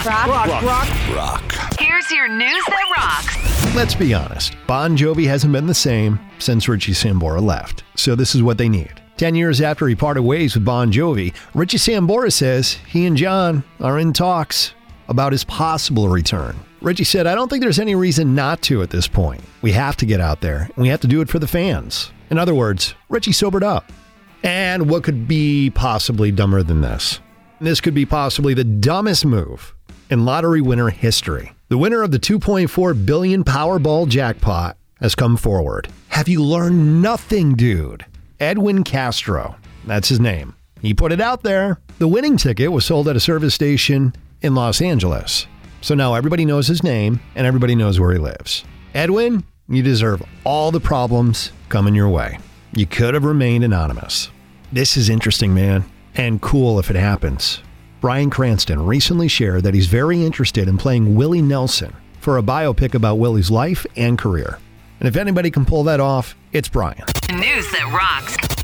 Rock. Here's your news that rocks. Let's be honest. Bon Jovi hasn't been the same since Richie Sambora left. So this is what they need. 10 years after he parted ways with Bon Jovi, Richie Sambora says he and John are in talks about his possible return. Richie said, "I don't think there's any reason not to at this point. We have to get out there, and we have to do it for the fans." In other words, Richie sobered up. And what could be possibly dumber than this? This could be possibly the dumbest move in lottery winner history. The winner of the $2.4 billion Powerball jackpot has come forward. Have you learned nothing, dude? Edwin Castro. That's his name. He put it out there. The winning ticket was sold at a service station in Los Angeles. So now everybody knows his name and everybody knows where he lives. Edwin, you deserve all the problems coming your way. You could have remained anonymous. This is interesting, man, and cool if it happens. Bryan Cranston recently shared that he's very interested in playing Willie Nelson for a biopic about Willie's life and career. And if anybody can pull that off, it's Bryan. News that rocks.